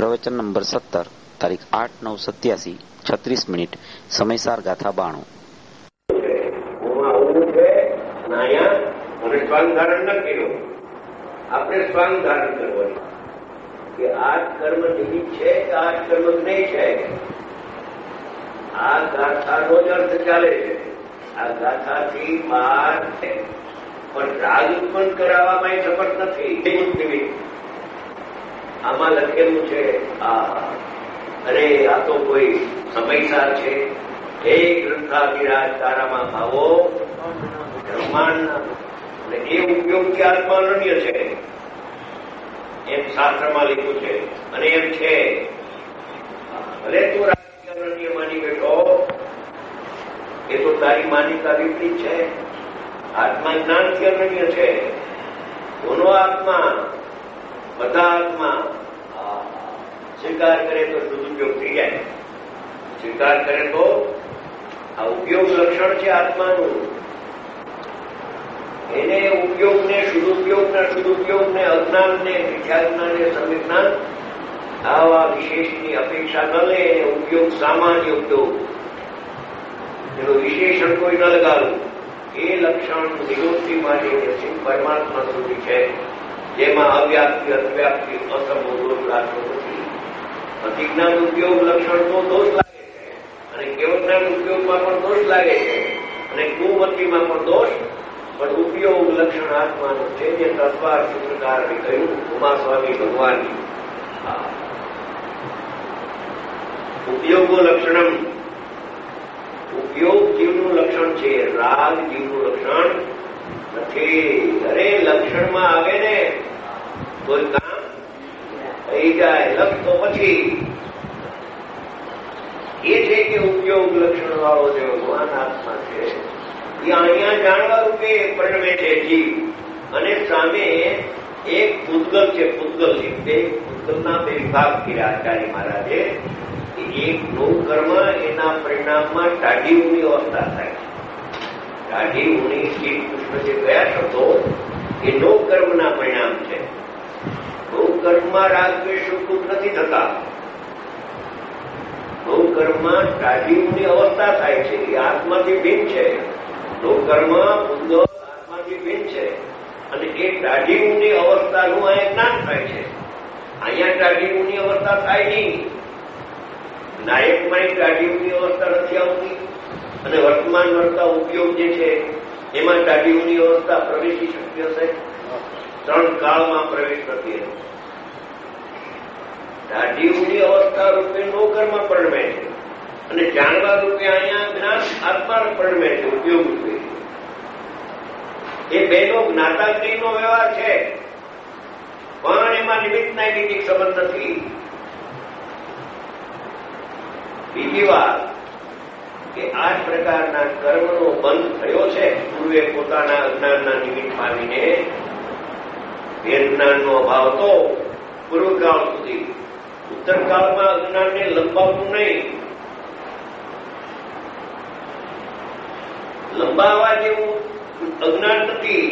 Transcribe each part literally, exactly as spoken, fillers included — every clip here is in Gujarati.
પ્રવચન નંબર સત્તર, તારીખ આઠ નવ સત્યાસી, છત્રીસ મિનિટ, સમયસાર ગાથા બાણું. સ્વાંગ ધારણ ન કર્યો, આપણે સ્વાંગ ધારણ કરવાનું કે આ કર્મ નિમિત્ત છે કે આ કર્મ નહીં છે. આ ગાથાનો જ અર્થ ચાલે છે. આ ગાથાથી બહાર પણ રાગ ઉત્પન્ન કરાવવામાં સમર્થ નથી. નિમિત્ત આમાં લખેલું છે આ અરે આ તો કોઈ સમયસાર છે. હે ગ્રંથાધિરાજ તારામાં ભાવો બ્રહ્માંડના એ ઉપયોગથી આત્માનન્ય છે એમ શાસ્ત્રમાં લીધું છે. અને એમ છે ભલે તું રાજ્ય માની બેઠો, એ તો તારી માન્યતા વિપરીત છે. આત્મા જ્ઞાનથી અનન્ય છે. કોનો આત્મા બધા આત્મા સ્વીકાર કરે તો સદુપયોગ થઈ જાય. સ્વીકાર કરે તો આ ઉપયોગ લક્ષણ છે આત્માનું. એને ઉપયોગને સદુપયોગના સદુપયોગને અજ્ઞાનને મિથ્યાજ્ઞાનને સમિજ્ઞાન આવા વિશેષની અપેક્ષા ન લે. ઉપયોગ સામાન્ય ઉપયોગ, એનો વિશેષણ કોઈ ન લગાડવું. એ લક્ષણ નિવૃત્તિ માટે પરમાત્મા સુધી છે, જેમાં અવ્યાપ્તિ અવ્યાપ્તિ અસંભવ દોષ લાગતો નથી. અતિજ્ઞાન ઉપયોગ લક્ષણ તો દોષ લાગે છે, અને કેવજ્ઞાન ઉપયોગમાં પણ દોષ લાગે છે, અને કુમતિમાં પણ દોષ. પણ ઉપયોગ લક્ષણ આત્માનું છે, જે તત્વાર સૂત્રકારને કહ્યું ઉમા સ્વામી ભગવાનની. ઉપયોગો લક્ષણમ, ઉપયોગ જીવનું લક્ષણ છે, રાગ જીવનું લક્ષણ નથી. અરે લક્ષણમાં આવે ને કોઈ કામ થઈ જાય, લક્ષ તો પછી એ છે કે ઉપયોગ લક્ષણ વાળો જે ભગવાન આત્મા છે એ અહીંયા જાણવા રૂપે પરિણમે છે જીવ. અને સામે એક પૂતગલ છે. પૂતગલ બે પૂતગલના બે વિભાગ કર્યા આચાર્ય મહારાજે. એક નો કર્મ, એના પરિણામમાં ટાઢી ઊની અવસ્થા થાય છે. ટાઢી ઊની શ્રી કૃષ્ણ જે કયા શબ્દો એ નો કર્મના પરિણામ છે. નો કર્મમાં રાગ દ્વેષ નથી થતા. નો કર્મમાં ટાઢી ઊની અવસ્થા થાય છે. એ આત્માથી ભિન્ન છે. નો કર્મ પૂતગલ આત્માથી ભિન્ન છે. અને એ ટાઢી ઊની અવસ્થાનું અહીંયા જ્ઞાન થાય છે. અહીંયા ટાઢી ઊની અવસ્થા થાય નહીં. નાયકમાં ટાઢી ઊની અવસ્થા નથી આવતી. અને વર્તમાન વર્તા ઉપયોગ જે છે એમાં ટાઢી ઊની અવસ્થા પ્રવેશી શક્ય હશે? ત્રણ કાળમાં પ્રવેશ નથી. ટાઢી ઊની અવસ્થા રૂપે નો કર્મ પરિણમે છે, અને જાણવા રૂપે અહીંયા જ્ઞાન આત્મા પરિણમે છે ઉપયોગ રૂપે. એ બેનો જ્ઞાતાગ્રીનો વ્યવહાર છે, પણ એમાં નિમિત્ત નૈમિત્તિક સંબંધ નથી. બીજી વાત કે આ જ પ્રકારના કર્મનો બંધ થયો છે. પૂર્વે પોતાના અજ્ઞાનના નિમિત્ત પામીને ભેદ જ્ઞાનનો અભાવ હતો પૂર્વકાળ સુધી. ઉત્તરકાળમાં અજ્ઞાનને લંબાવવું નહીં. લંબાવવા જેવું અજ્ઞાન નથી.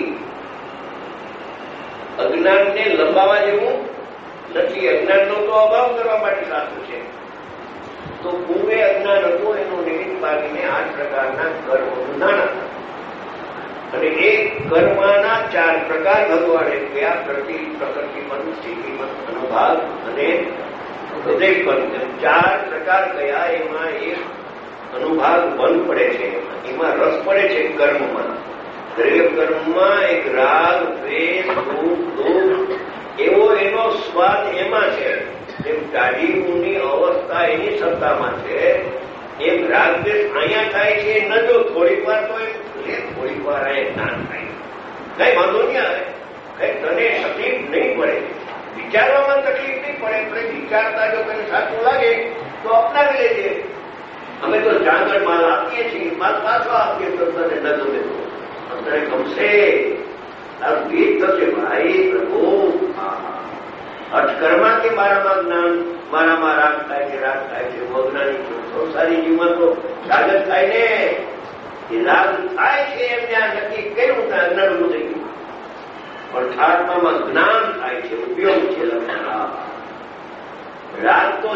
અજ્ઞાનને લંબાવવા જેવું નથી. અજ્ઞાનનો તો અભાવ કરવા માટે શાસ્ત્ર છે. તો પૂર્વે અજ્ઞાન હતું, એનું નિમિત્ત પામીને આ પ્રકારના કર્મોનું નાના હતા. અને એ કર્મના ચાર પ્રકાર ભગવાને કયા? પ્રતિ પ્રકૃતિમન, સ્થિતિમન, અનુભાગ અને હૃદયપન. ચાર પ્રકાર કયા? એમાં એક અનુભાગ બંધ પડે છે, એમાં રસ પડે છે કર્મમાં. દરેક કર્મમાં એક રાગ, દ્વેષ, સુખ, દુઃખ એવો એનો સ્વાદ એમાં છે. જેમ ટાઢી ઊની અવસ્થા એની સત્તામાં છે, એમ રાગ દ્વેષ અહીંયા થાય છે. ન જો થોડીક વાર તો એમ થોડીક વાર આ જ્ઞાન થાય, કઈ વાંધો નહીં આવે, કઈ તને તકલીફ નહીં પડે, વિચારવામાં તકલીફ નહીં પડે. પણ વિચારતા જો કઈ સાચું લાગે તો અપનાવી લેજે. અમે તો જાંગર માલ આપીએ છીએ, માલ પાછો આપીએ તો તને ન ગમે તો તને ગમશે, તારું ભેદ થશે. ભાઈ પ્રભુ અટકર્માથી મારામાં જ્ઞાન, મારામાં રાગ થાય છે, રાગ થાય છે. હું અજ્ઞાની છું. સંસારી જીવન તો રાગ જ થાય ને. એ રાગ થાય છે એમને આ નક્કી કર્યું કે અજ્ઞાનનું થઈ ગયું. પણ આત્મામાં જ્ઞાન થાય છે, ઉપયોગ છે.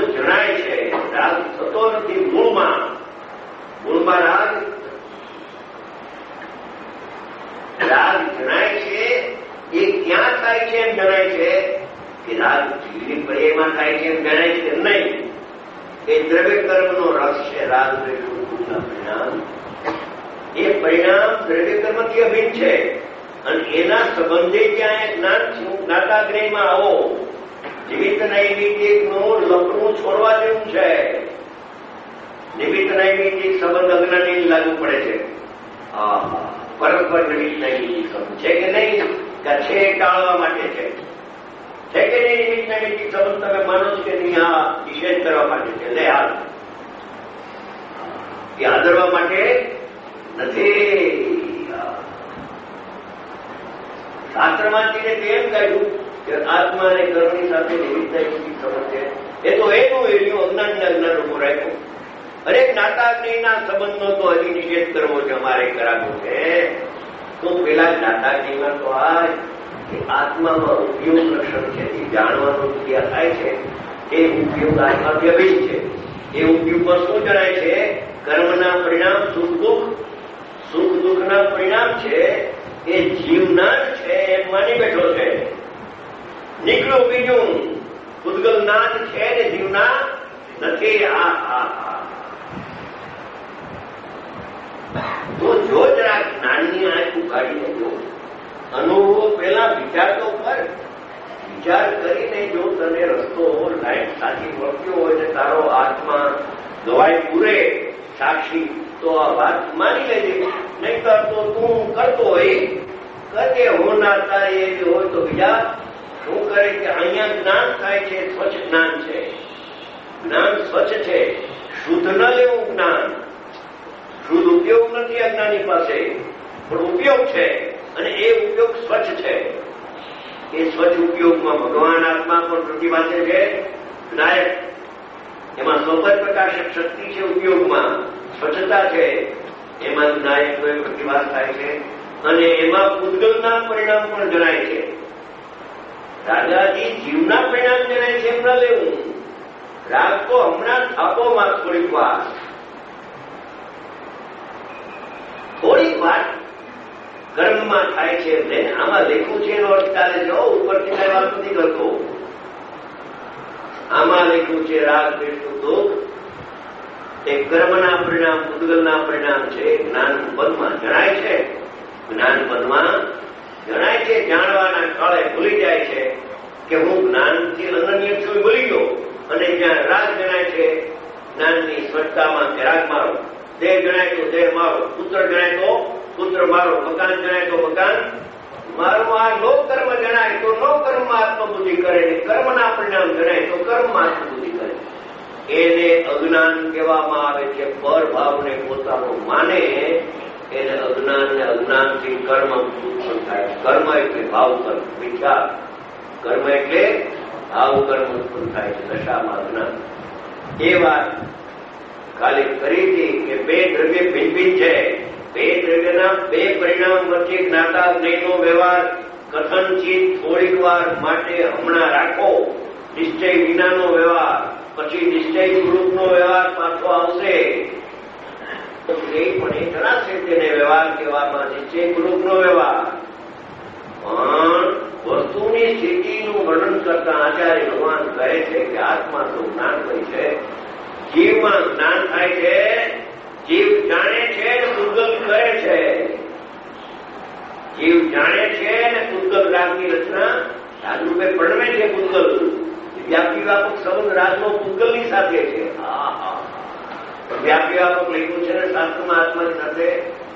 જણાય છે, રાગ થતો નથી. મૂળમાં મૂળમાં રાગ રાગ જણાય છે. એ ક્યાં થાય છે એમ જણાય છે કે રાગ જીવની પર્યાયમાં થાય છે એમ જણાય છે નહીં. એ દ્રવ્ય કર્મનો રસ છે. રાગ દ્રવ્યના પરિણામ એ પરિણામ દ્રવ્ય કર્મથી અભિન્ન છે અને એના સંબંધે ત્યાં જ્ઞાન જ્ઞાતાગ્રહમાં આવો નિમિત્ત નૈમિત્તિકનું લખવું છોડવા જેવું છે. નિમિત્ત નૈમિત્તિક સંબંધ અજ્ઞાની લાગુ પડે છે. પરસ્પર નિમિત્ત નૈમિત્તિક સંબંધ છે કે નહીં, કે છે ટાળવા માટે છે છે કે નહીં? નિમિત્ત નૈમિત્તિક સંબંધ તમે માનો છો કે નહીં? આ નિષેધ કરવા માટે છે. લે હાલ એ આદરવા માટે નથી. શાસ્ત્રમાંથી તેમ કહ્યું કે આત્મા અને કર્મની સાથે નિમિત્ત નૈમિત્તિક સંબંધ છે. એ તો એનું એનું અજ્ઞાન ને અજ્ઞાન ઉભો રાખ્યું. હરેક જ્ઞાતાગ્નિના સંબંધનો તો હજી નિષેધ કરવો છે, અમારે કરાવો છે. તો પેલા જ્ઞાતાગ્નિમાં તો આ આત્મામાં ઉપયોગ લક્ષણ છે, એ જાણવાનો ક્રિયા થાય છે. એ ઉપયોગ આત્માથી અભિન્ન છે. એ ઉપયોગમાં શું જણાય છે? કર્મના પરિણામ સુખ દુઃખ, સુખ દુઃખના પરિણામ છે એ જીવના જ છે એમ માની બેઠો છે. નીકળ્યું બીજું ઉદ્ગલના જ છે ને જીવના નથી. આ આ તો જો જરા જ્ઞાનની આંખ ઉગાડીને જો અનુભવો પેલા વિચાર તો કર. વિચાર કરીને જો તને રસ્તો લાઈટ સાચી મળ્યો હોય ને તારો આત્મા દવાઈ પૂરે સાક્ષી, તો આ વાત માની લેજે. નહીં કરતો તું કરતો હોય કરજે. હોનાર તારે એવી હોય તો બીજા શું કરે કે અહીંયા જ્ઞાન થાય છે, સ્વચ્છ જ્ઞાન છે. જ્ઞાન સ્વચ્છ છે, શુદ્ધ ન લેવું જ્ઞાન. શુદ્ધ ઉપયોગ નથી અજ્ઞાની પાસે, પણ ઉપયોગ છે અને એ ઉપયોગ સ્વચ્છ છે. એ સ્વચ્છ ઉપયોગમાં ભગવાન આત્મા પણ પ્રતિભાસે છે. નાયક એમાં સ્વપદ પ્રકાશક શક્તિ છે. ઉપયોગમાં સ્વચ્છતા છે, એમાં નાયકનો પ્રતિભાસ થાય છે અને એમાં પૂતગલના પરિણામ પણ જણાય છે. રાજાજી જીવના પરિણામ જણાય છે એમ ન લેવું. રાગ તો હમણાં થાપોમાં થોડીક વાર થોડીક વાર કર્મમાં થાય છે. આમાં લેખું છે એનો અર્થ ચાલે છે. ઉપરથી કઈ વાત નથી કરતો. આમાં લેખું છે રાગ દ્વેષ દુઃખ એ કર્મના પરિણામ પૂતગલના પરિણામ છે. જ્ઞાન પદમાં જણાય છે. જ્ઞાન પદમાં જણાય છે. જાણવાના કાળે ભૂલી જાય છે કે હું જ્ઞાનથી અનન્ય છું, ભૂલી ગયો. અને જ્યાં રાગ જણાય છે જ્ઞાનની સ્વચ્છતામાં કે રાગ મારો, દેહ જણાય તો દેહ મારો, પુત્ર જણાય તો પુત્ર મારો, મકાન જણાય તો મકાન મારું. આ નો કર્મ જણાય તો નો કર્મમાં આત્મબુદ્ધિ કરે ને કર્મના પરિણામ જણાય તો કર્મમાં આત્મબુદ્ધિ કરે. એને અજ્ઞાન કહેવામાં આવે છે. પર ભાવને પોતાનો માને એને અજ્ઞાન ને અજ્ઞાનથી કર્મ ઉત્પન્ન થાય. કર્મ એટલે ભાવ કર્મ, મિથ્યા કર્મ એટલે ભાવ કર્મ ઉત્પન્ન થાય છે દશામાં અજ્ઞાન. એ વાત કાલે કરી હતી કે બે દ્રવ્ય ભિન્ન ભિન્ન છે. બે દ્રવ્યના બે પરિણામ વચ્ચે જ્ઞાતા જ્ઞેયનો વ્યવહાર કથનચિત થોડીક વાર માટે હમણાં રાખો. નિશ્ચય વિનાનો વ્યવહાર, પછી નિશ્ચય પૂર્વકનો વ્યવહાર પાછો આવશે. તો એ પણ એ જણાશે તેને વ્યવહાર કહેવામાં નિશ્ચય પૂર્વકનો વ્યવહાર. પણ વસ્તુની સ્થિતિનું વર્ણન કરતા આચાર્ય ભગવાન કહે છે કે આત્મા તો જ્ઞાન હોય છે, જીવમાં જ્ઞાન થાય છે. જીવ જાણે છે ને પૂતગલ કરે છે. જીવ જાણે છે ને પૂતગલ રાગની રચના રાજરૂપે પરણવે છે. પૂતગલ વ્યાપી વ્યાપક સંબંધ રાજનો પૂતગલની સાથે છે. પણ વ્યાપી વ્યાપક લખ્યું છે ને શાસ્ત્રમાં આત્માની સાથે.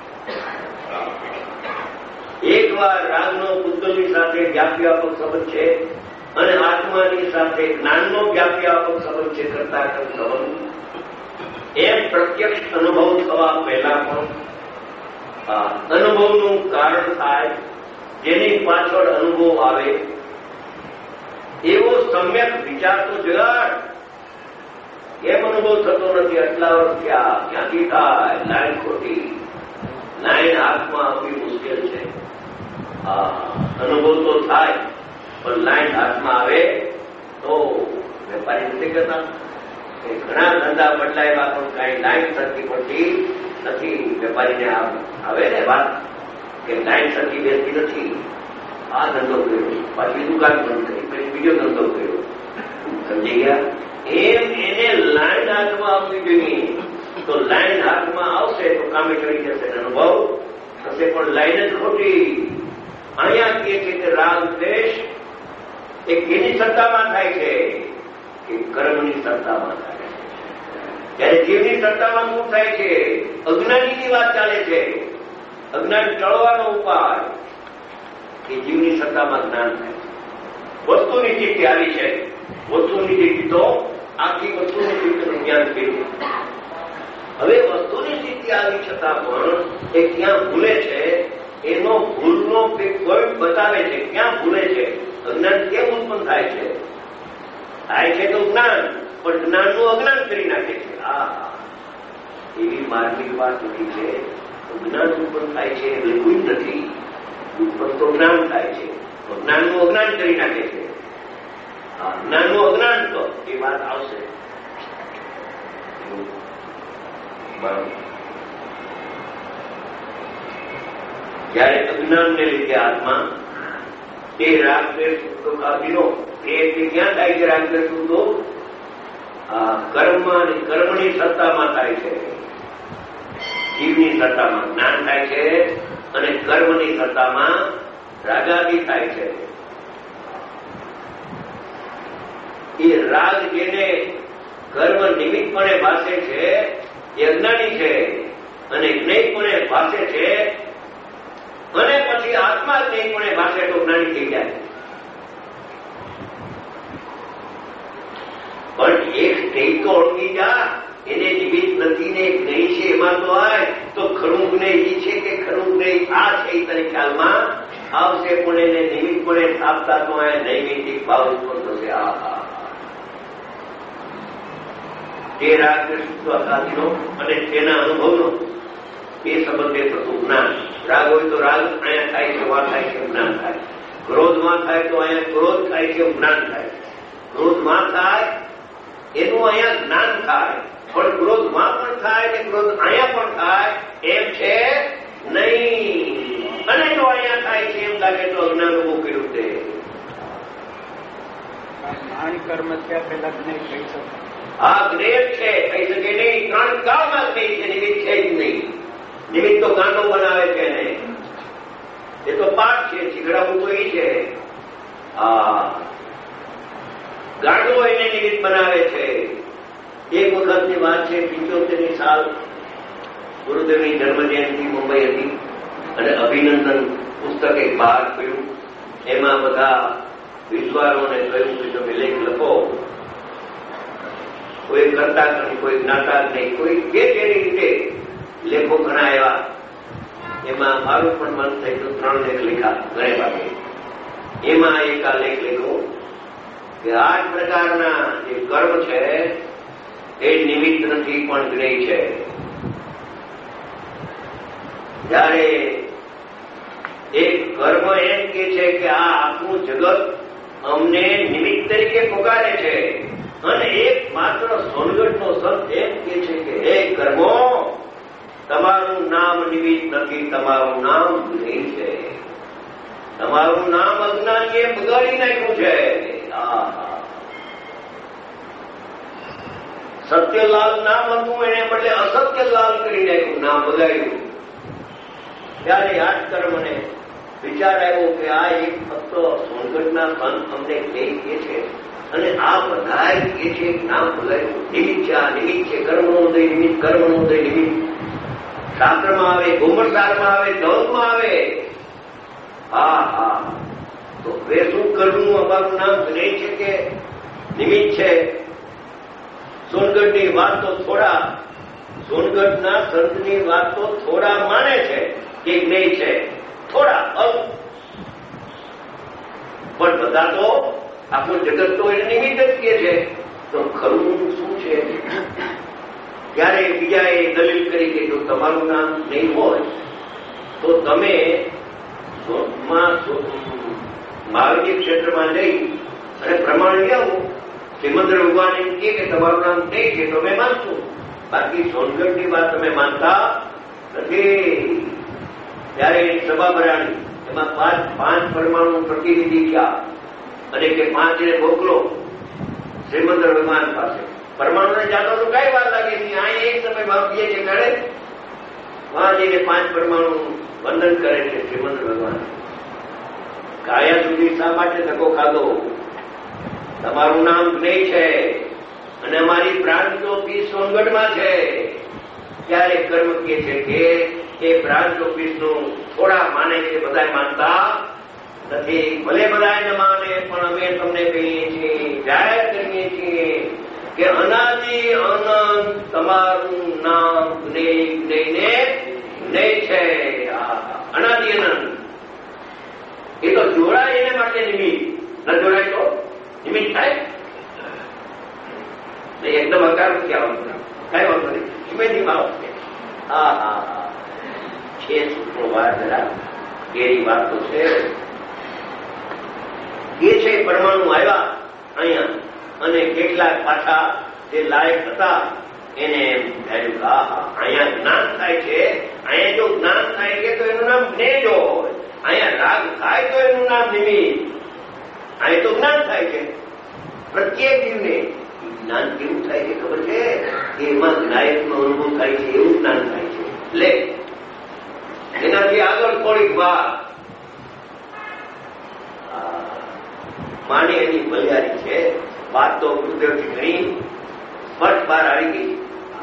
એક વાર રાગનો પૂતગલની સાથે વ્યાપી વ્યાપક સંબંધ છે અને આત્માની સાથે જ્ઞાનનો વ્યાપી વ્યાપક સંબંધ છે. કરતા કર સંબંધ એમ પ્રત્યક્ષ અનુભવ થવા પહેલા પણ અનુભવનું કારણ થાય, જેની પાછળ અનુભવ આવે એવો સમ્યક વિચાર તો જગાડ. કેમ અનુભવ થતો નથી? આટલા વર્ષ ક્યાં ક્યાંથી થાય? લાઈન ખોટી. લાઈન હાથમાં આપવી મુશ્કેલ છે. અનુભવ તો થાય પણ લાઈન હાથમાં આવે તો વેપારી નથી કરતા. ઘણા ધંધા બદલાયેલા પણ કાંઈ લાઈન સરખી પડતી નથી. વેપારીને આવે ને વાત કે લાઈન સરખી બેસતી નથી. આ ધંધો કર્યો, પાછી દુકાન બંધ કરી, પછી બીજો ધંધો કર્યો. સમજી ગયા? એમ એને લાઈન હાથમાં આવવી જોઈએ. તો લાઈન હાથમાં આવશે તો કામે કરી જશે, અનુભવ થશે. પણ લાઈન જ ખોટી. અહીંયા કહે છે કે રાગ દ્વેષ એ કેની સત્તામાં થાય છે? કે કર્મની સત્તામાં થાય છે. ત્યારે જીવની સત્તામાં શું થાય છે? અજ્ઞાનીની વાત ચાલે છે. અજ્ઞાન ટળવાનો ઉપાય કે જીવની સત્તામાં જ્ઞાન થાય. વસ્તુની સ્થિતિ આવી છે. વસ્તુની સ્થિતિ તો આખી વસ્તુની સ્થિતિનું જ્ઞાન થયું. હવે વસ્તુની સ્થિતિ આવી છતાં પણ એ ક્યાં ભૂલે છે એનો ભૂલનો પોઈન્ટ બતાવે છે. ક્યાં ભૂલે છે? અજ્ઞાન કેમ ઉત્પન્ન થાય છે? થાય છે તો જ્ઞાન, પણ જ્ઞાનનું અજ્ઞાન કરી નાખે છે. આ એવી માર્મિક વાત નથી છે. જ્ઞાન ઉત્પન્ન થાય છે એટલે કોઈ નથી. ઉત્પન્ન તો જ્ઞાન થાય છે, તો જ્ઞાનનું અજ્ઞાન કરી નાખે છે. જ્ઞાનનું અજ્ઞાન તો એ વાત આવશે. બરાબર. જયારે અજ્ઞાનને લીધે આત્મા એ રાગ દ્વેષ કાપીનો એ ક્યાં થાય છે? રાગ દ્વેષ તો કર્મ કર્મની સત્તામાં થાય છે. જીવની સત્તામાં જ્ઞાન થાય છે અને કર્મની સત્તામાં રાગાદી થાય છે. એ રાગ જેને કર્મ નિમિત્તપણે ભાસે છે એ અજ્ઞાની છે, અને જ્ઞેયપણે ભાસે છે અને પછી આત્મા જ્ઞેયપણે ભાસે તો જ્ઞાની થઈ જાય. પણ એક સ્ટેજ તો ઓળખી જા, એને નિમિત્ત નથી ને જ્ઞેય છે એમાં તો આય તો ખરું જ્ઞેય છે કે ખરું જ્ઞેય આ છે એ તને ખ્યાલમાં આવશે. પણ એને નિમિત્તપણે સ્થાપતા તો આ નૈમિતિક ભાવ ઉત્પન્ન થશે. આ તે રાગ શુદ્ધાદિનો અને તેના અનુભવનો એ સંબંધે થતું જ્ઞાન. રાગ હોય તો રાગ અહીંયા થાય છે, વા થાય છે, જ્ઞાન થાય. ક્રોધમાં થાય તો અહીંયા ક્રોધ થાય છે, જ્ઞાન થાય. ક્રોધમાં થાય એનું અહીંયા જ્ઞાન થાય, પણ ક્રોધમાં પણ થાય ને ક્રોધ અહીંયા પણ થાય એમ છે નહીં. અને જો અહીંયા થાય છે એમ લાગે તો અજ્ઞાન ઉભું કર્યું તે. જ્ઞાન કર્મ થયા પહેલા જ્ઞેય કહી શકે. આ જ્ઞેય છે, કહી શકે નહીં. ત્રણ કાળમાં જ્ઞેય છે, નિમિત્ત છે જ નહીં. નિમિત્ત તો ગાંડો બનાવે છે ને, એ તો પાઠ છે, શીખડાવું તો એ છે. આ ગાંડો એને નિમિત્ત બનાવે છે. એક વખતની વાત છે, પિંચોતેરની સાલ ગુરુદેવની જન્મજયંતિ મુંબઈ હતી અને અભિનંદન પુસ્તક એક બહાર પડ્યું. એમાં બધા વિદ્વાનોને કહ્યું કે તમે લેખ લખો. કોઈ કરતા નહીં, કોઈ જ્ઞાતા નહીં, કોઈ જે તેની રીતે લેખો ઘણા એવા. એમાં મારું પણ મન થયું, ત્રણ લેખ લખ્યા ઘરે ભાગે. એમાં એક આ લેખ લખ્યો કે આ જ પ્રકારના જે કર્મ છે એ નિમિત્ત નથી પણ જ્ઞેય છે. જયારે એક કર્મ એમ કે છે કે આ આખું જગત અમને નિમિત્ત તરીકે પુકારે છે, અને એક માત્ર સોનગઢનો સંત એમ કે છે કે હે કર્મો, તમારું નામ નિમિત્ત નથી, તમારું નામ જ્ઞેય છે. તમારું નામ અજ્ઞાનીએ બગાડી નાખ્યું છે. સત્યલાલ નામ હતું, એને બદલે અસત્યલાલ કરી નાખ્યું, નામ બગાડ્યું. ત્યારે યાદ કર્મને વિચાર આવ્યો કે આ એક ફક્ત સોનગઢના સંત અમને જ્ઞેય કે છે, અને આ બધા કે છે નામ બગાડ્યું. નિમિત્ત છે, આ નિમિત્ત છે. કર્મનો ઉદય નિમિત્ત, કર્મનો ઉદય નિમિત્ત. શાસ્ત્રમાં આવે, ગોમરસારમાં આવે, ધવમાં આવે. હા હા, તો હવે શું કરવું? અમારું નામ જ્ઞેય છે કે નિમિત્ત છે? સોનગઢની વાત તો થોડા, સોનગઢના સંતની વાત તો થોડા માને છે કે જ્ઞેય છે, થોડા અલ્પ. પણ બધા તો આખું જગત તો એને નિમિત્ત જ કહે છે. તો ખરું શું છે? ત્યારે બીજાએ દલીલ કરી કે જો તમારું નામ નહીં હોય તો તમે મહાવીર ક્ષેત્રમાં જઈ અને પ્રમાણ લઈ આવો. શ્રીમંત ભગવાન એમ કહે કે તમારું નામ નહીં છે તો અમે માનશું, બાકી સોનગઢની વાત તમે માનતા નથી. ત્યારે એની સભા ભરાણી, એમાં પાંચ પાંચ પરમાણુ પ્રતિનિધિ થયા અને કે પાંચને મોકલો શ્રીમંત ભગવાન પાસે. પરમાણુને જાતો તો કઈ વાર લાગે નહીં, અહીં એક સમય બાપીએ છે કરે વહાં જઈને પાંચ પરમાણુ વંદન કરે છે શ્રીમંત ભગવાન. કાયા સુધી શા માટે ધક્કો ખાધો? તમારું નામ જ્ઞેય છે અને અમારી બ્રાન્ચ ઓફિસ સોનગઢમાં છે. ત્યારે કર્મ કે છે કે એ બ્રાન્ચ ઓફિસનું થોડા માને છે, બધા માનતા નથી. ભલે બધા ન માને પણ અમે તમને કહીએ છીએ, જાહેર કરીએ છીએ કે અનાદિ અનંત તમારું નામ જ્ઞેય જ્ઞેયને જ્ઞેય છે. અનાદિ અનંત એ તો જોડાય એને માટે નિમિત્ત, ન જોડાય તો નિમિત્ત થાય નહીં. એકદમ હકાર નથી આવવાનું, કઈ વાંધો નહીં, ધીમે ધીમે આવશે. હા હા હા છે સૂત્રો વાત જરા એની વાત તો છે. એ છે પરમાણુ આવ્યા અહીંયા અને કેટલાક પાછા જે લાયક હતા એને એમ ધાર્યું કે હા હા અહીંયા જ્ઞાન થાય છે, અહીંયા જો જ્ઞાન થાય છે તો એનું નામ જ્ઞેય હોય, અહીંયા રાગ થાય તો એનું નામ નિમિત્ત. અહીંયા તો જ્ઞાન થાય છે પ્રત્યેક જીવને. જ્ઞાન કેવું થાય છે ખબર છે? એમાં જ્ઞાયકનો અનુભવ થાય છે, એવું જ્ઞાન થાય છે. લે એનાથી આગળ થોડીક વાત માની એની મર્યાદી છે. વાત તો ગુરુદેવથી ઘણી સ્પષ્ટ બહાર આવી ગઈ.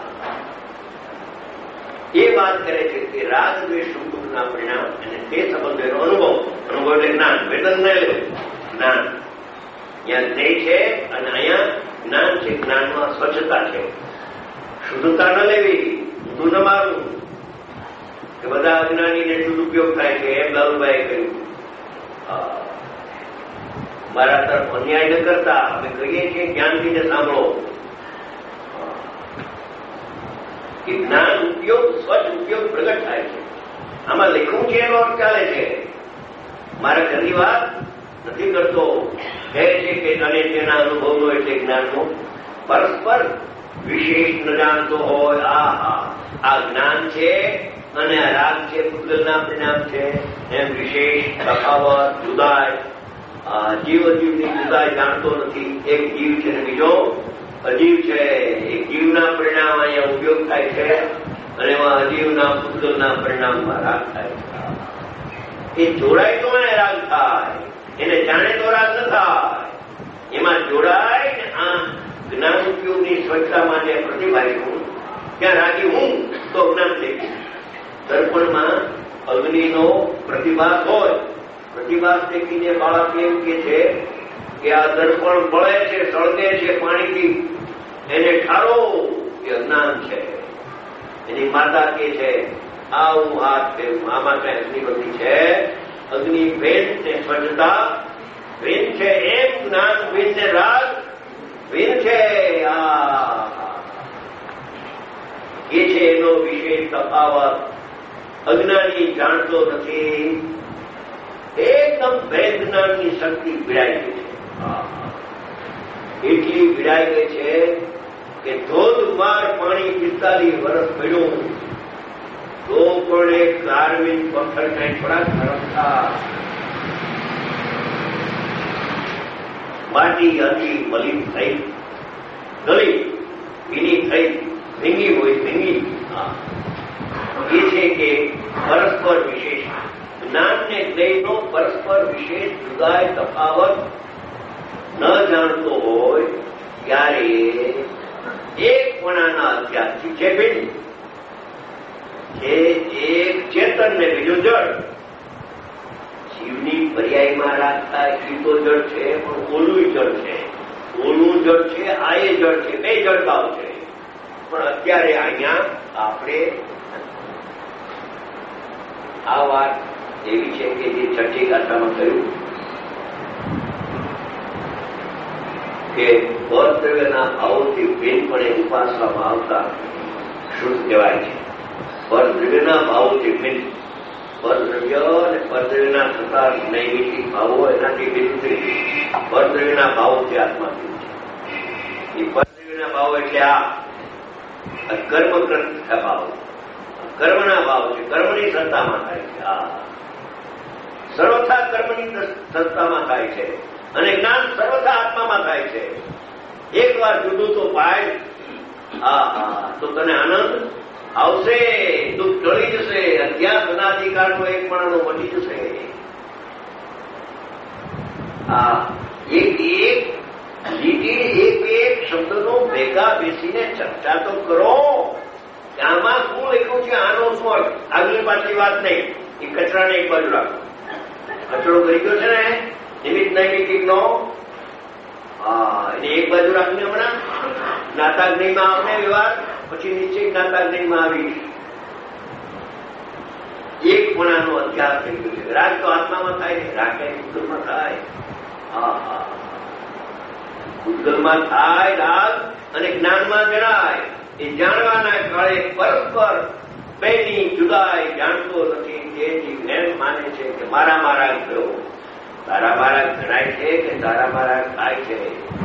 એ વાત કરે છે કે રાગ દ્વેષ સુખના પરિણામ અને તે સંબંધોનો અનુભવ. અનુભવ એટલે જ્ઞાન, વેતન ન લેવું, જ્ઞાન. અહીંયા જ્ઞેય છે અને અહીંયા જ્ઞાન છે. જ્ઞાનમાં સ્વચ્છતા છે, શુદ્ધતા ન લેવી, ઊંધું ન મારવું કે બધા અજ્ઞાનીને દુરુપયોગ થાય છે એમ લાલુભાઈએ કહ્યું. મારા તરફ અન્યાય ન કરતા અમે કહીએ છીએ જ્ઞાનથીને સાંભળો. કે જ્ઞાન ઉપયોગ સ્વચ્છ ઉપયોગ પ્રગટ થાય છે. આમાં લખવું છે એનો અર્થ ચાલે છે. મારા ઘરની વાત નથી કરતો, કહે છે કે તને તેના અનુભવનો એટલે જ્ઞાનનો પરસ્પર વિશેષ ન જાણતો હોય. આ હા આ જ્ઞાન છે અને આ રાગ છે, પૂતગલના પરિણામ છે. એમ વિશેષ તફાવત જુદાય જીવ અજીવની જુદાય જાણતો નથી. એક જીવ છે ને બીજો અજીવ છે. એક જીવના પરિણામ અહીંયા ઉપયોગ થાય છે અને એમાં અજીવના પૂતગલના પરિણામમાં રાગ થાય છે. એ જોડાય તો એને રાગ થાય, એને જાણે તો રાગ ન થાય. એમાં જોડાય ને આ જ્ઞાન ઉપયોગની સ્વચ્છતા માટે પ્રતિભાવી હું, ત્યાં રાગી હું તો જ્ઞાન થઈ ગયું. દર્પણમાં અગ્નિનો પ્રતિભાસ હોય, પ્રતિભાસ દેખીને બાળક એમ કે છે કે આ દર્પણ બળે છે, સળગે છે પાણીથી, એને ઠારો એ અજ્ઞાન છે. એની માતા કે છે આવું હાથ ફેરવું, આમાં કઈ અગ્નિપતિ છે? અગ્નિ ભેદ ને સ્વચ્છતા ભેદ છે. એમ જ્ઞાન ભેદ ને રાગ ભેદ છે. આ એ છે એનો વિશેષ તફાવત. અજ્ઞાની જાણતો નથી, એકદમ ભેદ જ્ઞાનની શક્તિ ભીડાઈ ગઈ છે. એટલી ભીડાઈ ગઈ છે કે ધોધમાર પાણી પિસ્તાલીસ વર્ષ પડ્યું તો પણ એક ધાર્મિક પથ્થર કઈ થોડા ખરખતા. માટી હતી મલિન થઈ, ગલી ભીની થઈ, ભીંગી હોય ભીંગી. એ છે કે પરસ્પર વિશેષ જ્ઞાન ને જ્ઞેયનો પરસ્પર વિશેષ જુદાય તફાવત ન જાણતો હોય ત્યારે એક પણાના અધ્યાસથી છે ભિન્ન કે એક ચેતન ને બીજું જળ. જીવની પર્યાયમાં રાખતા એ તો જળ છે પણ ઓલું જળ છે, ઓલું જળ છે આ એ જળ છે, બે જળ ભાવ છે. પણ અત્યારે અહીંયા આપણે આ વાત એવી છે કે જે છઠ્ઠી ગાથામાં કહ્યું કે પરદ્રવ્યના ભાવોથી ભિન્નપણે ઉપાસવામાં આવતા શુદ્ધ કહેવાય છે. પરદ્રવ્યના ભાવોથી ભિન્ન, પરદ્રવ્ય અને પરદ્રવ્યના થતા નૈમિતિક ભાવો એનાથી ભિન્ન થઈ, પરદ્રવ્યના ભાવોથી આત્મા ભિન્ન છે. એ પરદેવીના ભાવ એટલે આ કર્મકૃત ભાવ, કર્મના ભાવ છે, કર્મની સત્તામાં થાય છે. આ સર્વથા કર્મની સત્તામાં થાય છે અને જ્ઞાન સર્વથા આત્મામાં થાય છે. એક વાર જુદું તો પાય, હા હા, તો તને આનંદ આવશે, દુઃખ ટળી જશે, અધ્યાસ અનાધિકારનો એક મણાનો મટી જશે. આ એક એક લીટી, એક એક શબ્દનો ભેગા બેસીને ચર્ચા તો કરો કે આમાં શું લખ્યું છે, આનો શું અર્થ. આગલી પાછલી વાત નહીં, એ કચરાને એક બાજુ રાખો. કચરો કરી ગયો છે ને નિમિત્ત નૈમિતિકનો, હા, એને એક બાજુ રાખીને હમણાં જ્ઞાતાગ્નિમાં આવને વ્યવહાર, પછી નીચે જ્ઞાતાગ્નિમાં આવી એક પણાનો અધ્યાસ થઈ ગયો છે. રાગ તો આત્મામાં થાય ને, રાગ કઈ ભૂતગલમાં થાય. હા હા, ભૂતગલમાં થાય રાગ અને જ્ઞાનમાં જણાય. એ જાણવાના કાળે પરસ્પર બેની જુદાઈ જાણતો નથી. તે જીવ એમ માને છે કે મારા મારા થયો, તારા મારા ગણાય છે કે તારા મારા થાય છે.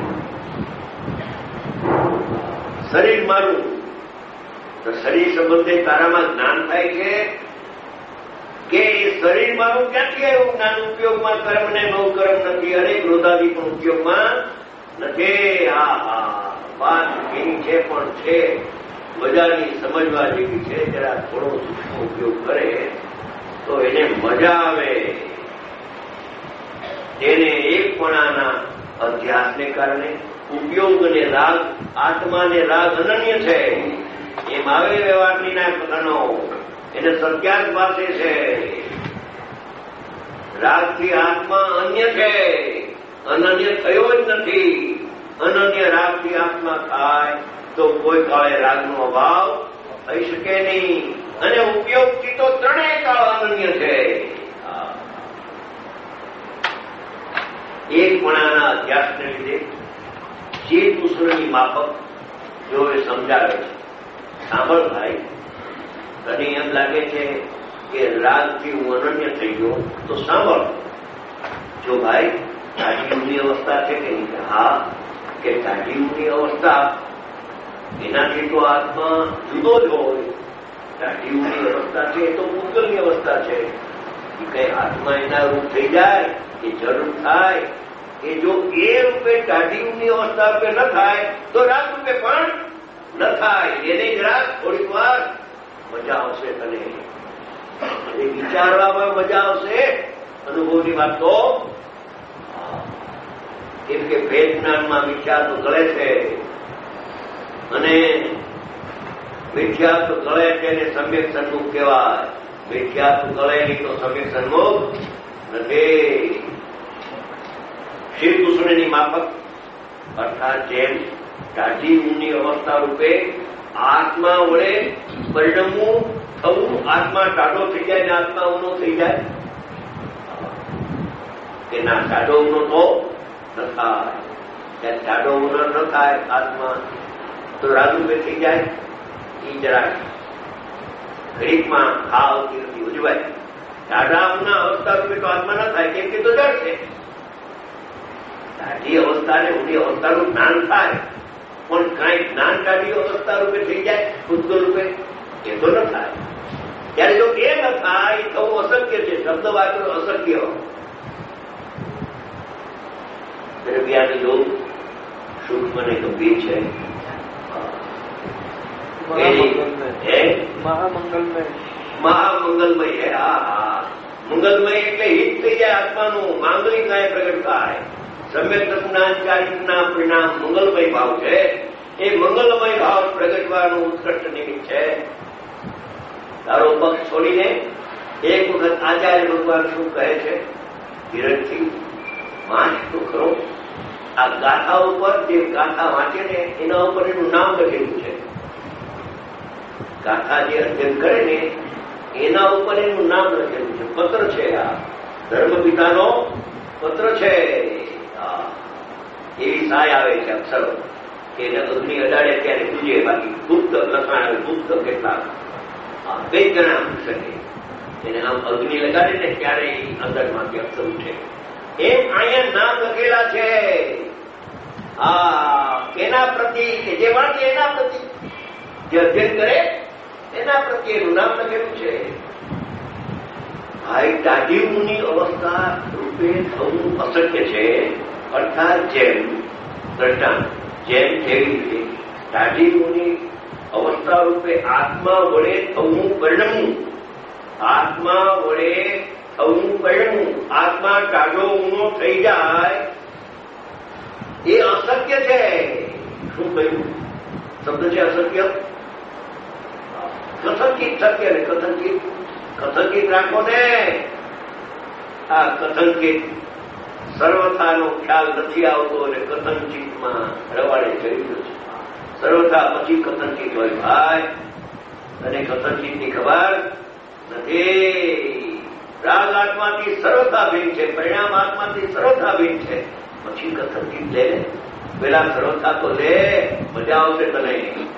શરીર મારું, તો શરીર સંબંધે તારામાં જ્ઞાન થાય છે કે શરીર મારું ક્યાંથી આવ્યું જ્ઞાન? ઉપયોગમાં કર્મ ને નવ કર્મ નથી, અને ક્રોધાદી પણ ઉપયોગમાં નથી. હા હા, વાત એની છે પણ છે મજાની, સમજવા જેવી છે. જરા થોડો સૂક્ષ્મ ઉપયોગ કરે તો એને મજા આવે. તેને એકપણાના અધ્યાસને કારણે ઉપયોગ અને રાગ, આત્માને રાગ અનન્ય છે. એમ આવે વ્યવહારની ના કથનો, એને સત્યાસ પાસે છે. રાગથી આત્મા અન્ય છે, અનન્ય થયો જ નથી. અનન્ય રાગથી આત્મા થાય તો કોઈ કાળે રાગનો અભાવ થઈ શકે નહીં. અને ઉપયોગથી તો ત્રણેય કાળ અનન્ય છે. એકપણાના અધ્યાસને લીધે ચેત કુશળની માફક જો એ સમજાવે છે. સાંભળ ભાઈ, તને એમ લાગે છે કે રાગથી હું અનન્ય થઈ ગયો, તો સાંભળ. જો ભાઈ ટાઢીની અવસ્થા છે કે નહીં? હા, કે ટાઢીની અવસ્થા એનાથી તો આત્મા જુદો જ હોય. ટાઢીની અવસ્થા છે એ તો પૂતગલની અવસ્થા છે. એ કઈ આત્મા એના રૂપ થઈ જાય, એ જરૂર થાય. એ જો એ રૂપે ટાઢીની અવસ્થા રૂપે ન થાય તો રાગ રૂપે પણ ન થાય. એને જ રાગ થોડીક વાર મજા આવશે, તને એ વિચારવામાં મજા આવશે. અનુભવની વાત તો કેમ કે ભેદ જ્ઞાનમાં વિચાર તો ગળે છે, અને મિથ્યા તો ગળે છે ને સમ્યક સન્મુખ કહેવાય. મિથ્યા તો ગળે નહીં તો સમ્યક સન્મુખ નથી. શિવ કુસુણની માફક અર્થાત જેમ ટાઢી ઊંની અવસ્થા રૂપે આત્મા વડે પરિણમવું થવું, આત્મા ટાઢો થઈ જાય ને આત્મા ઊનો થઈ જાય કે ના, ટાઢો ઊનો તો ન થાય. ત્યાં ટાઢો ઊનો ન થાય આત્મા તો રાજરૂપે થઈ જાય. એ જરા ઘડીકમાં આ આવતી નથી, ઉજવાય. ટાઢા ઊના અવસ્થા રૂપે તો આત્મા ન થાય, કેમ કે તો જડ છે. ટાઢી અવસ્થાને ઊંડી અવસ્થાનું જ્ઞાન થાય, પણ કાંઈ જ્ઞાન ટાઢી અવસ્થા રૂપે થઈ જાય ભૂતગલ રૂપે, એ તો ન થાય. ત્યારે જો એ ન થાય એ થવું અશક્ય છે. શબ્દ વાક્યો અશક્ય. દ્રવ્યાનું યોગ સૂક્ષ્મ ને ગંભીર છે. મહામંગલમય મહામંગલમય છે. હા હા, મંગલમય એટલે હિત થઈ જાય આત્માનું. માંગલિક ન્યાય પ્રગટ થાય. સમ્યક જ્ઞાન ચારિત્રના પરિણામ મંગલમય ભાવ છે. એ મંગલમય ભાવ પ્રગટવાનું ઉત્કૃષ્ટ નિમિત્ત છે. તારો પક્ષ છોડીને એક વખત આચાર્ય ભગવાન શું કહે છે? ધીરજથી વાંચ તો ખરો. આ ગાથા ઉપર જે ગાથા વાંચે ને એના ઉપર એનું નામ લખેલું છે. ગાથા જે અધ્યયન કરે ને એના ઉપર એનું નામ લખેલું છે. પત્ર છે, આ ધર્મપિતાનો પત્ર છે. એવી સાય આવે છે અક્ષરો કે અગ્નિ અડાડે ત્યારે પૂજે. બાકી ગુપ્ત લખાણ આવે, ગુપ્ત કેટલાક બે જણા શકે. એને આમ અગ્નિ લગાડે ને ત્યારે અંદરમાંથી અક્ષર ઉઠે. એમ અહીંયા નામ લખેલા છે. આ એના પ્રતિ કે જે વાંચે એના પ્રતિ, જે અધ્યયન કરે એના પ્રત્યે એનું નામ લખેલું છે. આ એક દાઢીની અવસ્થા રૂપે થવું અશક્ય છે. અર્થાત જેમ દ્રષ્ટાંત જેમ જેવી રીતે દાઢીની અવસ્થા રૂપે આત્મા વડે થવું પરિણમવું, આત્મા વડે થવું પરિણમવું, આત્મા ટાઢો ઊનો થઈ જાય એ અશક્ય છે. શું કહ્યું? શબ્દ છે અશક્ય. કથનકિત શક્ય ને કથનકિત કથનકિત રાખો ને. આ કથનકિત સર્વથાનો ખ્યાલ નથી આવતો અને કથનચિતમાં રવાડે ચડી ગયો છે. સર્વથા પછી કથનચિત હોય ભાઈ, અને કથનચિતની ખબર નથી. રાગ આત્માથી સર્વથા ભિન્ન છે, પરિણામ આત્માથી સર્વથા ભિન્ન છે. પછી કથનચિત લે, પેલા સર્વથા તો લે, મજા આવશે તને.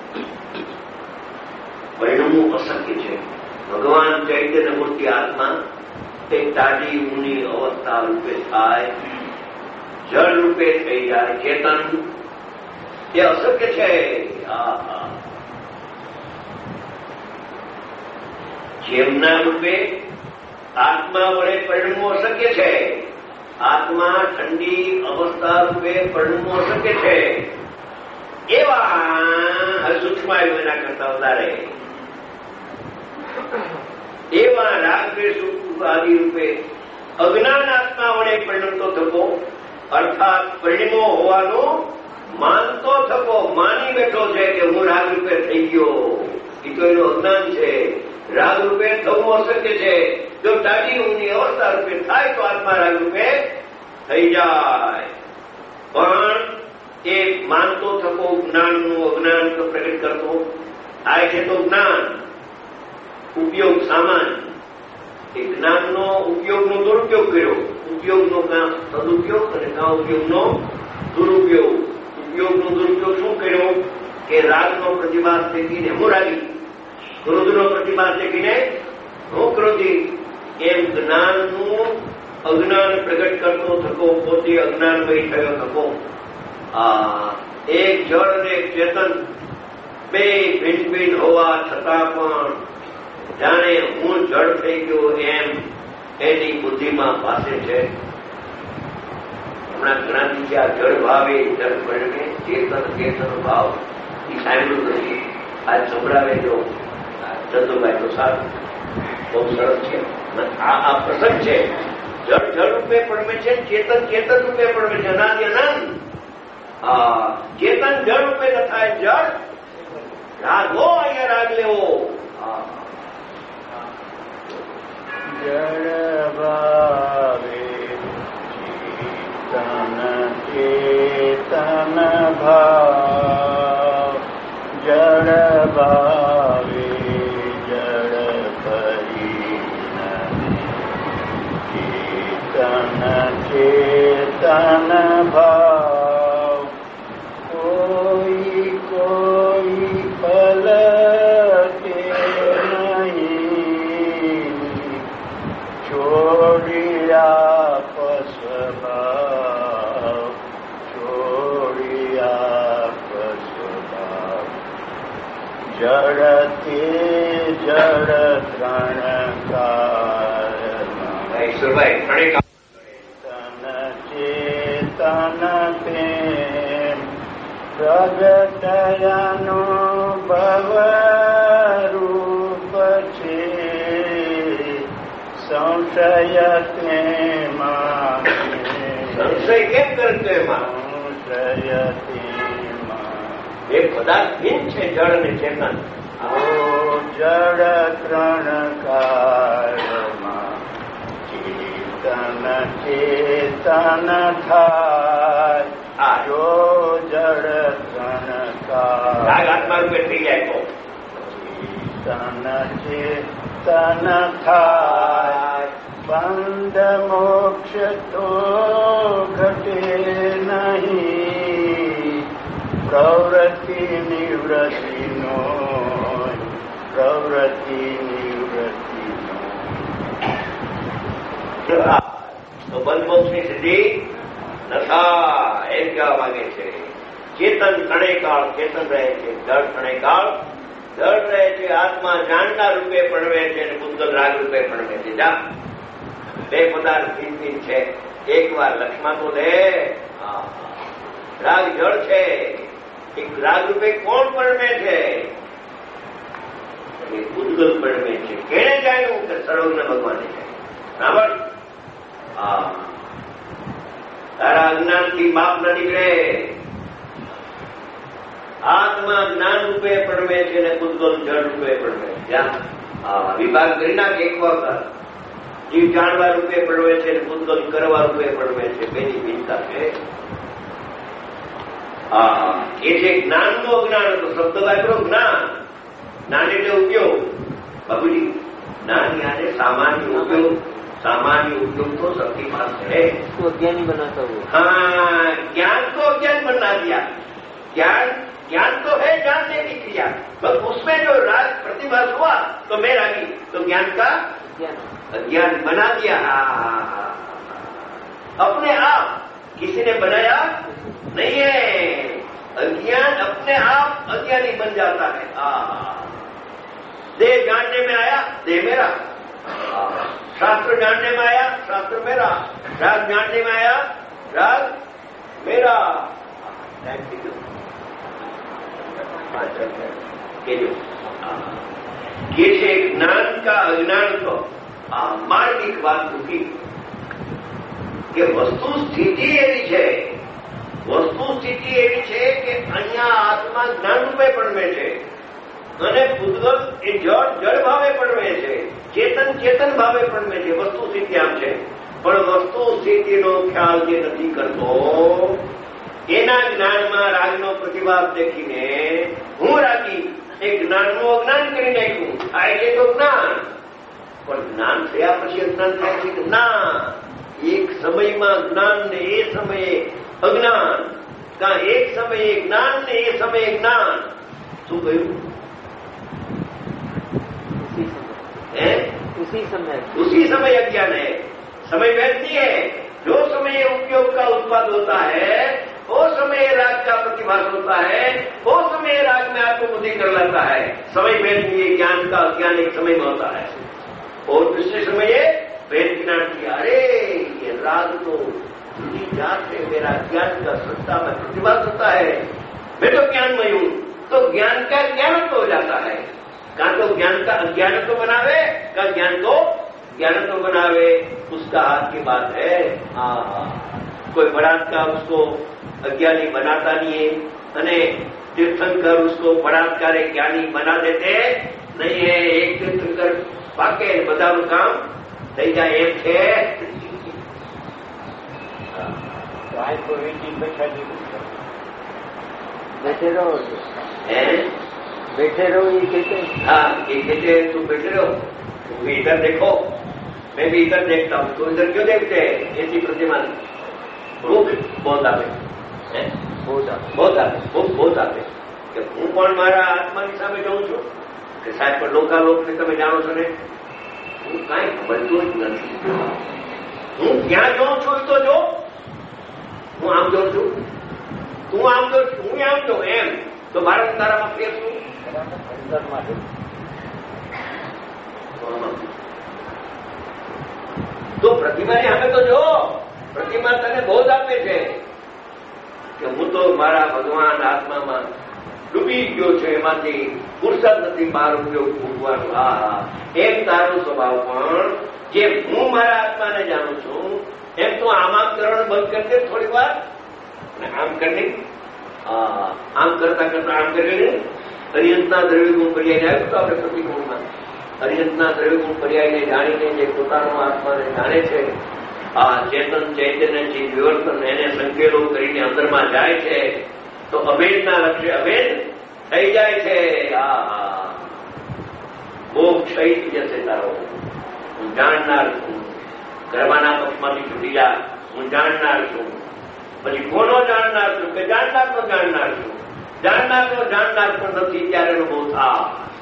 પરિણમવું અશક્ય છે. ભગવાન ચૈતન્ય મૂર્તિ આત્મા એક દાઢી ઊની અવસ્થા રૂપે થાય, જળ રૂપે થઈ જાય, ચેતન, એ અશક્ય છે. જેમના રૂપે આત્મા વડે પરિણમવું અશક્ય છે, આત્મા ઠંડી અવસ્થા રૂપે પરિણમવું અશક્ય છે, એવા સૂક્ષ્મ એના કરતા વધારે એવા રાગદ્વેષ આદિ રૂપે અજ્ઞાન આત્મા વડે પરિણમતો થકો, અર્થાત પરિણમો હોવાનો માનતો થકો, માની બેઠો છે કે હું રાગ રૂપે થઈ ગયો, એ તો એનું અજ્ઞાન છે. રાગ રૂપે થવું અશક્ય છે. જો દાઢી ઊંઘની અવસ્થા રૂપે થાય તો આત્મા રાગ રૂપે થઈ જાય. પણ એ માનતો થકો, જ્ઞાનનું અજ્ઞાન તો પ્રગટ કરતો થાય છે. તો જ્ઞાન ઉપયોગ સામાન્ય, એ જ્ઞાનનો ઉપયોગનો દુરુપયોગ કર્યો, ઉપયોગનો કાં સદુપયોગ અને કાં ઉપયોગનો દુરુપયોગ. ઉપયોગનો દુરુપયોગ શું કર્યો કે રાગનો પ્રતિભાસ દેખીને હું રાગી, ક્રોધનો પ્રતિભાસ દેખીને હું ક્રોધી. એમ જ્ઞાનનું અજ્ઞાન પ્રગટ કરતો થકો, પોતે અજ્ઞાનમય થયો થકો. આ એક જળ અને એક ચેતન બે ભિન્ન ભિન્ન હોવા છતાં પણ જાણે હું જળ થઈ ગયો એમ એની બુદ્ધિમાં પાસે છે. હમણાં ઘણા દિવસે આ જળ ભાવે જળ પરિણે ચેતન ચેતન ભાવ એ સાંભળ્યું નથી. આજ સંભળાવે જો ચંદુભાઈ તો સારું, બહુ સરસ છે. આ આ પ્રસંગ છે. જળ જળ રૂપે પડમે છે, ચેતન ચેતન રૂપે પડમે છે. અનાદિ અનંત. આ ચેતન જળ રૂપે ન થાય, જળ રાગો અહીંયા રાગ લેવો. જળ ભાવે ચેતન ચેતન ભાવ, જળ ભાવે જળ પરિણમે ચેતન ભાવ. કોઈ કોઈ પલકે નહીં, છોડિયા પસભાવ, છોડિયા પસભાવ. જળ તે જળ ત્રણ કાળમાં, ચેતન ચેતન પ્રેમ પ્રગટયાનો ભવ રૂપ છે. સંશય તેમાં, સંશય કેમ કરતો એમાં? સંશય તેમાં એ પદાર્થ ભિન્ન છે, જળ અને ચેતન. ઓ જળ ત્રણ કાળમાં ચેતન ચેતન થાય. જો જળ ત્રણ કાળ આત્મા રૂપે થઈ જાય તો ચેતન ચેતન થાય. બંધ મોક્ષ તો ઘટે નહીં, પ્રવૃત્તિ નિવૃત્તિનો, પ્રવૃત્તિ નિવૃત્તિનો. તો બંધ મોક્ષની સિદ્ધિ ન થાય એમ કહેવા માંગે છે. ચેતન ત્રણેયકાળ ચેતન રહે છે, જળ ત્રણેયકાળ જળ રહે છે, આત્મા જાણના રૂપે ભણવે છે અને પૂતગલ રાગ રૂપે ભણવે છે. જા બે પદાર્થ ભિન્ન ભિન્ન છે. એક વાર લક્ષ્મણ તો લે રાગ જળ છે, એક રાગ રૂપે કોણ ભણવે છે? પૂતગલ ભણવે છે. કેને જાણ્યું કે સર્વજ્ઞ ભગવાને છે. બરાબર? હા, તારા અજ્ઞાનથી માપ ન નીકળે. આત્મા જ્ઞાન રૂપે પડવે છે અને પૂતગલ જળ રૂપે પડવે છે. વિભાગ કરી નાખ એક વખત. જીવ જાણવા રૂપે પડવે છે અને પૂતગલ કરવા રૂપે પડવે છે. બેની ભિન્નતા છે. હા, એ છે જ્ઞાનનું અજ્ઞાન. તો શબ્દ વાપરો જ્ઞાન. જ્ઞાન એટલે ઉપયોગ. બાબુજી, જ્ઞાન યાને સામાન્ય ઉપયોગ. सामान्य उपयोग तो सबके पास है. उसको अज्ञानी बनाता हुआ. हाँ, ज्ञान को अज्ञान बना दिया. ज्ञान ज्ञान तो है जानने की क्रिया, बस उसमें जो राग प्रतिभास हुआ तो मैं रागी, तो ज्ञान का अज्ञान बना दिया. अपने आप किसी ने बनाया नहीं है. अज्ञान अपने आप अज्ञानी बन जाता है. देह जानने में आया, देह मेरा. शास्त्र जानने में आया, शास्त्र मेरा. राग जानने में आया, राग मेरा. ये છે જ્ઞાન કા અજ્ઞાન તો આ માર્મિક વાત મૂકી કે વસ્તુ સ્થિતિ એવી છે, વસ્તુ સ્થિતિ એવી છે કે અહીંયા આત્મા જ્ઞાન રૂપે પડવે છે અને પૂતગલ એ જળ જળ ભાવે પડવે છે, ચેતન ચેતન ભાવે પડવે છે. વસ્તુ સ્થિતિ આમ છે, પણ વસ્તુ સ્થિતિનો ખ્યાલ જે નથી કરતો એના જ્ઞાનમાં રાગનો પ્રતિભાવ દેખીને હું રાગી એ જ્ઞાનનું અજ્ઞાન કરી નાખ્યું. આ એટલે તો જ્ઞાન. પણ જ્ઞાન થયા પછી અજ્ઞાન થાય છે કે ના, એક સમયમાં જ્ઞાન ને એ સમયે અજ્ઞાન, કા એક સમયે જ્ઞાન ને એ સમયે જ્ઞાન. શું કહ્યું? उसी समय उसी समय अज्ञान है. समय बैठती है. जो समय उपयोग का उत्पाद होता है वो समय राग का प्रतिभास होता है, वो समय राग में आत्मबुद्धि कर लेता है. समय बैठती है ज्ञान का अज्ञान एक समय में होता है और दूसरे समय भेद ज्ञान किया. अरे ये राग तो दूसरी जात से मेरा ज्ञान का सत्ता में प्रतिभास होता है. मैं तो ज्ञानमय हूं, तो ज्ञान का ज्ञान तो हो जाता है. का तो ज्ञान का अज्ञान तो बनावे, का ज्ञान को ज्ञान तो बनावे. उसका हाथ की बात है. हाँ, कोई बलात्कार उसको अज्ञानी बनाता नहीं है અને तीर्थंकर उसको बलात्कार ज्ञानी बना देते नहीं है. एक तीर्थंकर પાકે બધાનું કામ થઈ જાય એમ છે. बैठे रहो हैं? बैठे रहो ये कहते हैं. हाँ, ये कहते हैं तुम बैठे रहो, तुम भी इधर देखो, मैं भी इधर देखता हूँ. तो इधर क्यों देखते हैं? ऐसी प्रतिमा रूप बहुत आते बहुत आते बहुत आते बहुत बहुत आते કે હું પણ મારા આત્માની સામે જોઉં છું કે સાહેબ પણ લોકાલોકને તમે જાણો છો ને, હું કાંઈ બનતું જ નથી. હું ક્યાં જોઉં છું તો જો, હું આમ જોઉં છું, તું આમ જો, હું આમ જો એમ. તો મારા તારામાં ફેર શું? તો પ્રતિમાની સામે તો જો, પ્રતિમા તને બોધ આપે છે કે હું તો મારા ભગવાન આત્મામાં ડૂબી ગયો છું, એમાંથી ફુરસદ નથી બહાર ઉપયોગ ભૂગવાનો. હા, એમ તારો સ્વભાવ પણ જે હું મારા આત્માને જાણું છું એમ તું આમાં કરણ બંધ કરી દે થોડી વાર અને આમ કરી. હા, આમ કરતા કરતા આમ કરી અરિહંતના દ્રવ્યગુણ પર્યાયને આવ્યું તો આપણે પ્રતિગુણમાં અરિહંતના દ્રવ્યગુણ પર્યાયને જાણીને જે પોતાનો આત્માને જાણે છે, આ ચેતન ચૈતન્ય જે વિવર્તન એને સંકેલો કરીને અંદરમાં જાય છે તો અભેદના લક્ષ્ય અભેદ થઈ જાય છે. આ મોક્ષ થઈ જશે તારો. હું જાણનાર છું. ગરબાના પક્ષમાંથી છૂટી જા, હું જાણનાર છું. પછી કોનો જાણનાર છું? કે જાણનાર તો જાણનાર છું. જાણનાર તો જાણનાર પણ નથી ત્યારે એનો બહુ થા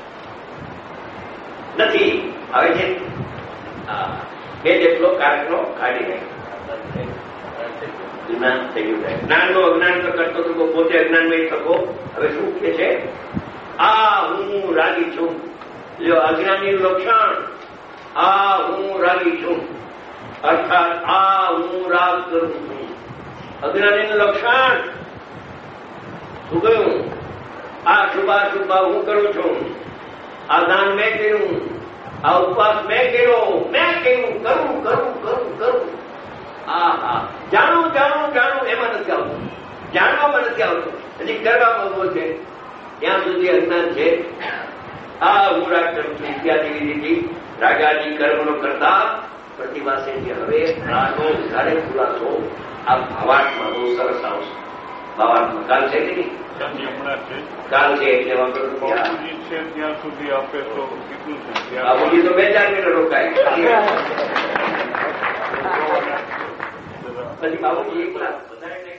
નથી આવે છે. બે જેટલો કાચનો કાઢી નાખ્યો. જ્ઞાન થઈ ગયું. જ્ઞાનનો અજ્ઞાન કરતો તો પોતે અજ્ઞાનમાં થકો. હવે શું કે છે? આ હું રાગી છું. જો અજ્ઞાનીનું લક્ષણ આ હું રાગી છું, અર્થાત આ હું રાગ કરું છું. અજ્ઞાનીનું લક્ષણ શું કહ્યું? આ શુભાશુભ હું કરું છું, આ દાન મેં કર્યું, આ ઉપવાસ મેં કર્યો, મેં કર્યું, કરું કરું કરું કરું. આ હા જાણું જાણું જાણું એમાં નથી આવતું, જાણવામાં નથી આવતું, હજી કરવામાં ઉભો છે ત્યાં સુધી અજ્ઞાન છે. આ હું રાગ કરું છું ઇત્યાદિ વિધિથી રાગાદી કર્મનો કરતા પ્રતિભા છે. હવે રાગનો વધારે ખુલાસો આ ભાવાર્થમાં બહુ સરસ આવશે. ભાવાર્થમાં કાલ છે કે નહીં? કાલ છે એટલે વાપરવું ત્યાં સુધી આપે તો કેટલું છે? બાબુજી તો બે ચાર મિનિટ રોકાય પછી બાબુજી એક લાખ વધારે